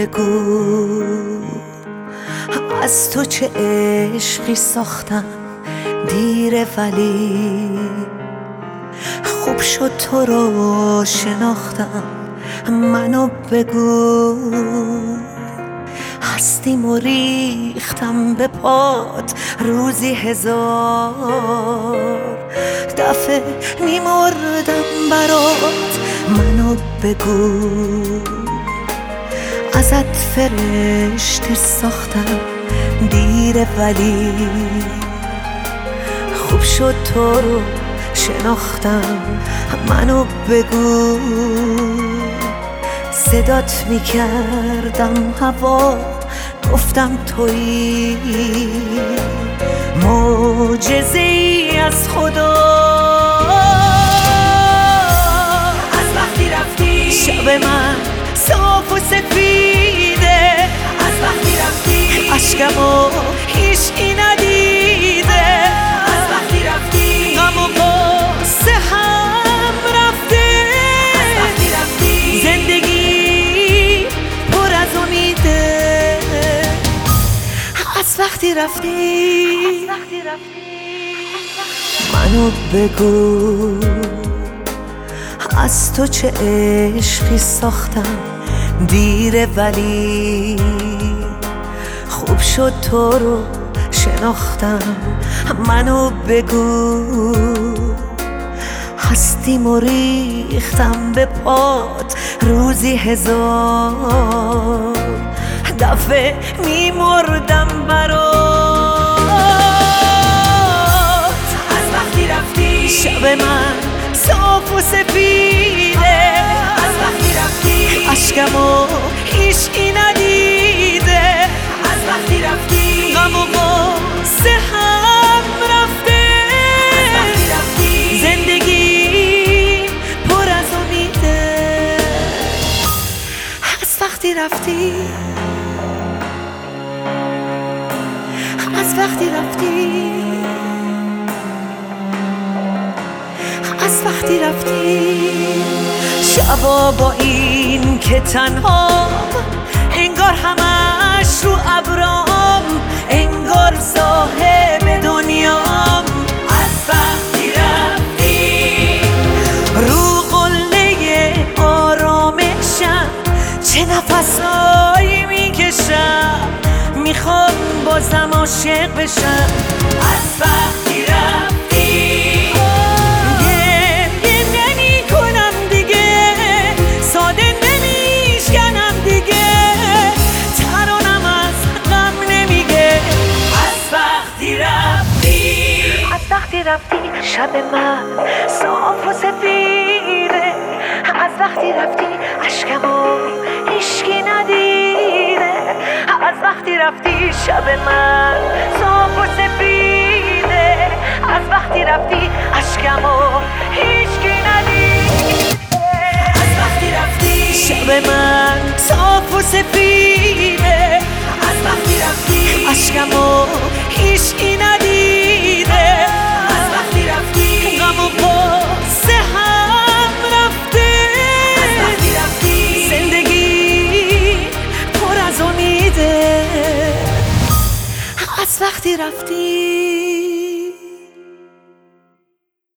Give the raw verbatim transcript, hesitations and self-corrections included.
بگو از تو چه عشقی ساختم دیره، ولی خوب شد تو رو شناختم. منو بگو هستیم و ریختم به پات روزی هزار دفعه میمردم برات. منو بگو ازت فرشته ساختم دیره، ولی خوب شد تو رو شناختم. منو بگو صدات میکردم هوا، گفتم تویی معجزه ای از خدا. از وقتی رفتی شب من صاف و سفیده، از وقتی رفتی اشکمو هیچکی ندیده، از وقتی رفتی غم و غصه هم رفته، از وقتی رفتی زندگی پر از امیده. از وقتی رفتی منو بگو از تو چه عشقی ساختم دیره، ولی خوب شد تو رو شناختم. منو بگو هستیم و ریختم به پات روزی هزار دفعه میمردم برات. از وقتی رفتی شب من صاف و سفیده، از وقتی رفتی اشکمو هیچکی ندیده، از وقتی رفتی غم و غصه هم رفته، از وقتی رفتی زندگی پر از امیده. از وقتی رفتی از وقتی رفتی از وقتی رفتی شبا با این که تنها، انگار همش رو ابرام، انگار صاحب دنیام. از وقتی رفتی رو قله آرامشم چه نفسایی میکشم، میخوام بازم عاشق بشم. از وقتی رفتی گریه نمی کنم دیگه، ساده نمیشکنم دیگه، ترانم از غم نمیگه. از وقتی رفتی از وقتی رفتی شب من صاف و سفیده، از وقتی رفتی اشکمو هیچکی ندیده، از وقتی رفتی شب من صاف و سفیده، از وقتی رفتی اشکمو هیچکی ندیده. از وقتی رفتی شب من صاف و سفیده، از وقتی رفتی اشکمو هیچکی ندیده، از وقتی رفتی غم و غصه هم رفته، از وقتی رفتی زندگی پر از امیده. از وقتی رفتی